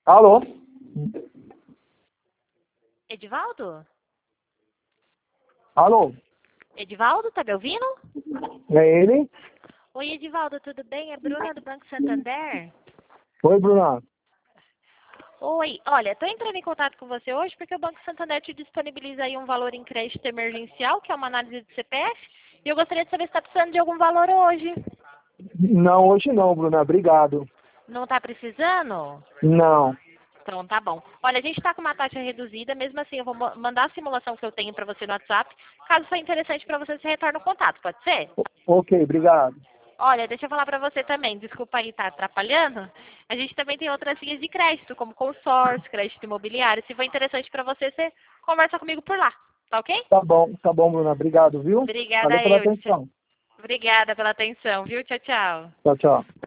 Alô? Edivaldo? Alô? Edivaldo, tá me ouvindo? É ele? Oi, Edivaldo, tudo bem? É Bruna do Banco Santander. Oi, Bruna. Oi, olha, tô entrando em contato com você hoje porque o Banco Santander te disponibiliza aí um valor em crédito emergencial, que é uma análise de CPF, e eu gostaria de saber se está precisando de algum valor hoje. Não, hoje não, Bruna. Obrigado. Não tá precisando? Não. Então tá bom. Olha, a gente está com uma taxa reduzida, mesmo assim eu vou mandar a simulação que eu tenho para você no WhatsApp. Caso for interessante para você, você retorna o contato, pode ser? Ok, obrigado. Olha, deixa eu falar para você também, desculpa aí estar atrapalhando. A gente também tem outras linhas de crédito, como consórcio, crédito imobiliário. Se for interessante para você, você conversa comigo por lá, tá ok? Tá bom, Bruna. Obrigado, viu? Obrigada Valeu a pela eu. atenção. Obrigada pela atenção, viu? Tchau, tchau. Tchau, tchau.